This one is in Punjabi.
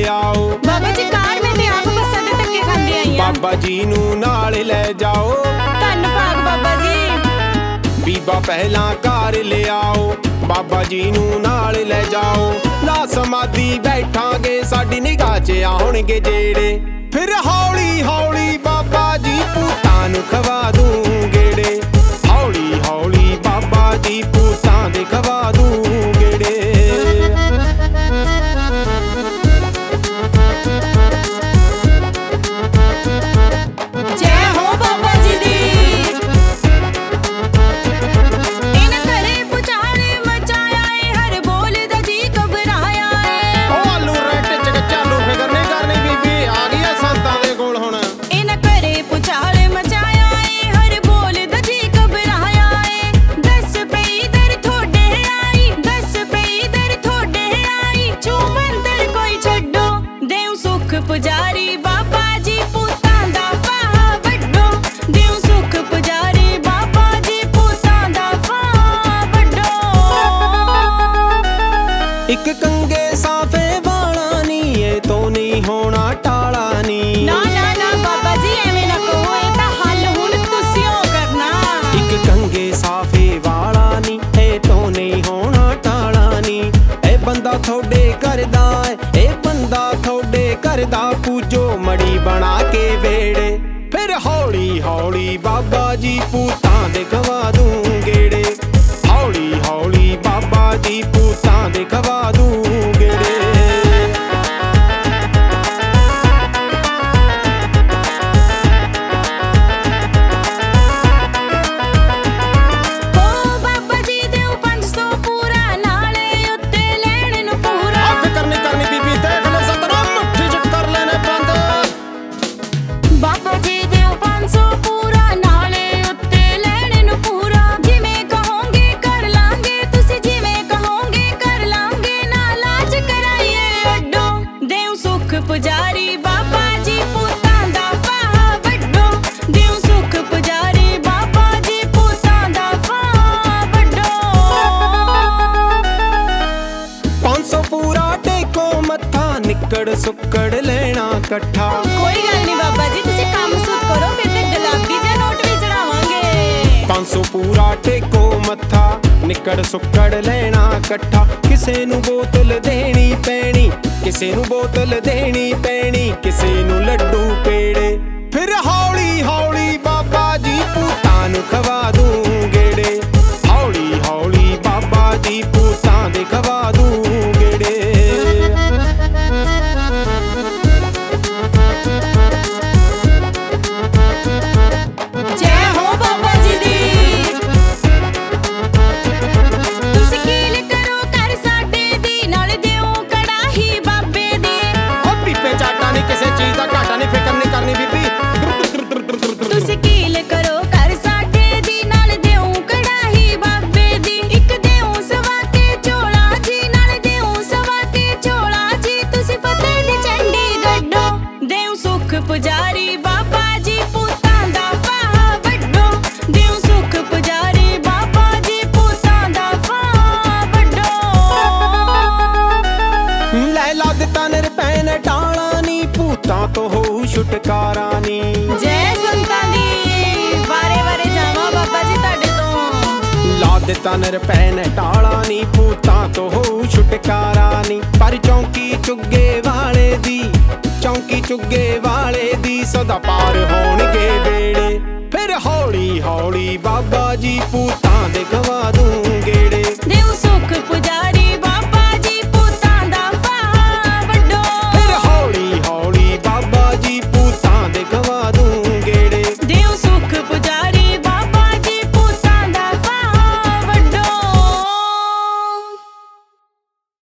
ਲਿਆਓ। ਬਾਬਾ ਜੀ ਕਾਰ ਮੈਂ ਤੇ ਆਪ ਬੱਸਾਂ ਦੇ ਧੱਕੇ ਖਾਂਦੀ ਆਈ ਆ। ਬਾਬਾ ਜੀ ਨੂੰ ਨਾਲ ਲੈ ਜਾਓ। ਧੰਨ ਭਾਗ ਬਾਬਾ ਜੀ। ਬੀਬਾ ਪਹਿਲਾਂ ਘਰ ਲਿਆਓ, ਬਾਬਾ ਜੀ ਨੂੰ ਨਾਲ ਲੈ ਜਾਓ। ਲਾ ਸਮਾਧੀ ਬੈਠਾਂਗੇ, ਸਾਡੀ ਨਿਗਾਹ 'ਚ ਆਉਣਗੇ ਜਿਹੜੇ। ਫਿਰ ਹੌਲੀ ਹੌਲੀ ਬਾਬਾ ਜੀ ਭੂਤਾਂ ਨੂੰ ਖਵਾ ਦੂੰ ਗੇੜੇ। ਹੌਲੀ ਹੌਲੀ ਬਾਬਾ ਜੀ ਭੂਤਾਂ ਦੇ ਖਵਾ ਦੂੰ ਗੇੜੇ। ਜੈ ਹੋ ਬਾਬਾ ਜੀ ਦੀ। ਇਹਨਾਂ ਘਰੇ ਪੁਚਾਲੇ ਮਚਾਇਆ ਏ, ਹਰ ਬੋਲਦਾ ਜੀ ਘਬਰਾਇਆ ਏ। ਉਹ ਆਲੂ ਰੈਟ ਚ ਚਾਲੂ ਫਿਕਰ ਨਹੀਂ ਕਰਨੀ, ਬੀਬੀ ਆ ਗਈ ਆ ਸੰਤਾਂ ਦੇ ਕੋਲ ਹੁਣ। ਇਹਨਾਂ ਘਰੇ ਪੁਚਾਲੇ ਮਚਾਇਆ ਏ, ਹਰ ਬੋਲਦਾ ਜੀ ਘਬਰਾਇਆ ਏ। ਦੱਸ ਪਈ ਦਰ ਥੋੜੇ ਆਈ, ਦੱਸ ਪਈ ਦਰ ਥੋੜੇ ਆਈ। ਚੂ ਮੰਦਰ ਕੋਈ ਛੱਡੋ, ਦੇਉ ਸੁਖ ਪੁਜਾਰੀ ਬਾਬਾ ਜੀ ਭੂਤਾਂ ਦਾ ਫਾਹਾ ਵੱਡੋ। ਦੇਉ ਸੁਖ ਪੁਜਾਰੀ ਬਾਬਾ ਜੀ ਭੂਤਾਂ ਦਾ ਫਾਹਾ ਵੱਡੋ। ਇੱਕ ਕੰਗੇ ਸਾਫੇ ਵਾਲਾ ਨੀ, ਇਹ ਤੋਂ ਨਹੀਂ ਹੋਣਾ ਟਾਲਾ ਨੀ। ਨਾ ਨਾ ਨਾ ਬਾਬਾ ਜੀ ਐਵੇਂ ਨਾ ਕਹੋ, ਇਹ ਤਾਂ ਹੱਲ ਹੁਣ ਤੁਸੀਂ ਓ ਕਰਨਾ। ਇੱਕ ਕੰਗੇ ਸਾਫੇ ਵਾਲਾ ਨੀ, ਇਹ ਤੋਂ ਨਹੀਂ ਹੋਣਾ ਟਾਲਾ ਨੀ। ਇਹ ਬੰਦਾ ਥੋੜੇ ਕਰਦਾ ਏ, ਇਹ ਬੰਦਾ ਥੋੜੇ ਕਰਦਾ। ਪੂਜੋ ਮੜੀ ਬਣਾ ਕੇ ਵੇੜੇ। ਫਿਰ ਹੌਲੀ ਹੌਲੀ ਬਾਬਾ ਜੀ ਭੂਤਾਂ ਦੇ ਖਵਾ ਦੂੰ ਗੇੜੇ। ਹੌਲੀ ਹੌਲੀ ਬਾਬਾ ਜੀ ਭੂਤਾਂ ਦੇ ਖਵਾ ਦੂੰ ਗੇੜੇ। ਓ ਬਾਬਾ ਜੀ ਦਿਓ 500 ਪੂਰਾ, ਨਾਲੇ ਉੱਤੇ ਲੈਣ ਨੂੰ ਪੂਰਾ। ਫਿਕਰ ਨਹੀਂ ਕਰਨੀ ਬੀਬੀ, ਦੇਖ ਲੈ ਸਤਨਾਮ ਮੁੱਠੀ ਚ ਕਰ ਲੈਣੇ ਬੰਦ। ਬਾਬਾ ਜੀ ਦਿਓ 500 ਪੂਰਾ, ਨਾਲੇ ਉੱਤੇ ਲੈਣ ਨੂੰ ਪੂਰਾ। ਜਿਵੇਂ ਕਹੋਗੇ ਕਰ ਲਾਂਗੇ, ਤੁਸੀਂ ਜਿਵੇਂ ਕਹੋਗੇ ਕਰ ਲਾਂਗੇ। ਨਾ ਲਾਜ ਕਰਾਈਏ ਅੱਡੋ, ਦੇਉ ਸੁਖ ਪੁਜਾਰੀ ਬਾਬਾ ਜੀ ਭੂਤਾਂ ਦਾ ਫਾਹਾ ਵੱਡੋ। ਦੇਉ ਸੁਖ ਪੁਜਾਰੀ ਬਾਬਾ ਜੀ ਭੂਤਾਂ ਦਾ ਫਾਹਾ ਵੱਡੋ। 500 ਪੂਰਾ ਟੇਕੋ ਮੱਥਾ, ਨਿੱਕੜ ਸੁੱਕੜ ਲੈਣਾ ਇਕੱਠਾ। ਕੋਈ ਗੱਲ ਨਹੀਂ ਬਾਬਾ ਜੀ, ਤੁਸੀਂ ਕੰਮ ਸੁਧ ਕਰੋ, ਫਿਰ ਤੇ ਗੁਲਾਬੀ ਜਿਹਾ ਨੋਟ ਵੀ ਚੜਾਵਾਂਗੇ। 500 ਪੂਰਾ ਟੇਕੋ ਮੱਥਾ, ਨਿੱਕੜ ਸੁੱਕੜ ਲੈਣਾ ਇਕੱਠਾ। ਕਿਸੇ ਨੂੰ ਬੋਤਲ ਦੇਣੀ ਪੈਣੀ, ਕਿਸੇ ਨੂੰ ਬੋਤਲ ਦੇਣੀ ਪੈਣੀ। ਕਿਸੇ ਨੂੰ ਲੱਡੂ ਪੇੜੇ। ਫਿਰ ਹੌਲੀ ਹੌਲੀ ਬਾਬਾ ਜੀ ਭੂਤਾਂ ਨੂੰ ਖਵਾ ਦੂੰ ਗੇੜੇ। ਹੌਲੀ ਹੌਲੀ ਬਾਬਾ ਜੀ ਭੂਤਾਂ ਦੇ ਖਵਾ ਦੂੰ ਗੇੜੇ। ਜੈ ਹੋ ਬਾਬਾ ਜੀ ਦੀ। ਤੁਸੀਂ ਕੀਲ ਕਰੋ ਕਰ ਸਾਡੇ ਦੀ, ਨਾਲ ਦਿਓ ਕੜਾਹੀ ਬਾਬੇ ਦੀ। ਉਹ ਪੀਪੇ ਚਾਟਾ ਨਹੀਂ, ਕਿਸੇ ਚੀਜ਼ ਦਾ ਘਾਟਾ ਨਹੀਂ, ਫਿਕਰ ਨਹੀਂ ਕਰਨੀ ਬੀਬੀ। ਤੁਸੀਂ ਕੀਲ ਕਰੋ ਕਰ ਸਾਡੇ ਦੀ, ਨਾਲ ਦਿਓ ਕੜਾਹੀ ਬਾਬੇ ਦੀ। ਇੱਕ ਦਿਓ ਸਵਾ ਕੇ ਝੋਲਾ ਜੀ, ਨਾਲ ਦਿਓ ਸਵਾ ਕੇ ਝੋਲਾ ਜੀ। ਤੁਸੀਂ ਫਤਿਹ ਦੀ ਝੰਡੀ ਗੱਡੋ, ਦਿਓ ਸੁਖ ਪੁਜਾਰੀ ਬਾਬਾ ਜੀ ਭੂਤਾਂ ਦਾ ਫਾਹਾ ਵੱਡੋ। ਦਿਓ ਸੁਖ ਪੁਜਾਰੀ ਬਾਬਾ ਜੀ ਭੂਤਾਂ ਦਾ ਫਾਹਾ ਵੱਡੋ। ਲੈ ਲਾ ਦਿੱਤਾ ਨਿਰਭੈ ਟਾਲਾ ਨੀ, ਭੂਤਾਂ ਤੋਂ ਹੋਊ ਛੁਟਕਾਰਾ ਨੀ। ਜੈ ਸੰਤਾਂ ਦੀ, ਵਾਰੇ ਵਾਰੇ ਜਾਵਾਂ ਬਾਬਾ ਜੀ ਤੁਹਾਡੇ ਤੋਂ। ਲਾ ਦਿੱਤਾ ਨਿਰਭੈ ਟਾਲਾ ਨੀ, ਭੂਤਾਂ ਤੋਂ ਹੋਊ ਛੁਟਕਾਰਾ ਨੀ। ਪਰ ਚੌਂਕੀ ਚੁੱਗੇ ਵਾਲੇ ਦੀ, ਚੌਂਕੀ ਚੁੱਗੇ ਵਾਲੇ ਦੀ ਸਦਾ ਪਾਰ ਹੋਣਗੇ ਵੇੜੇ। ਫਿਰ ਹੌਲੀ ਹੌਲੀ ਬਾਬਾ ਜੀ ਭੂਤਾਂ ਦੇ ਖਵਾ ਦੂੰ